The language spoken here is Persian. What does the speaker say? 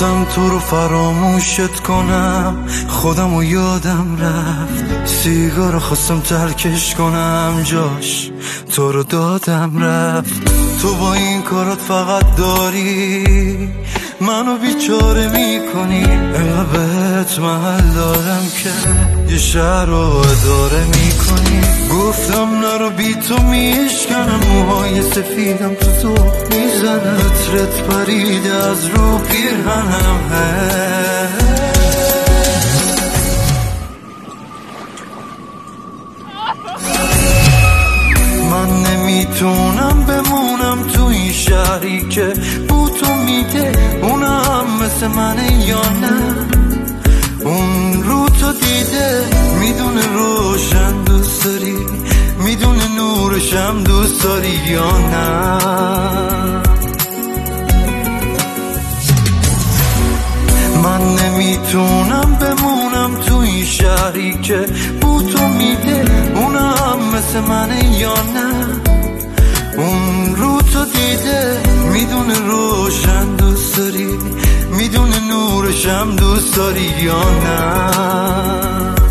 خواستم تو رو فراموشت کنم، خودم و یادم رفت. سیگارو خواستم ترکش کنم، جاش تو رو دادم رفت. تو با این کارات فقط داری منو بیچاره میکنی. انقدر بهت محل دارم که یه شهر رو اداره میکنی. گفتم نرو بی تو میشکنم، موهای سفیدم تو ذوق میزنم. عطرت پریده از رو پیرهنم. من نمیتونم بمونم تو این شهری که بو تو میده. اونم مثل منه یا نه؟ اون رو تو دیده، میدونه روشن دوست داری، میدونه نورشم دوست داری یا نه؟ من نمیتونم بمونم تو این شهری که بو تو میده. اونم مثل منه یا نه؟ اون رو تو دیده، میدونه روشن دوست داری، میدونه نورشم دوست داری یا نه؟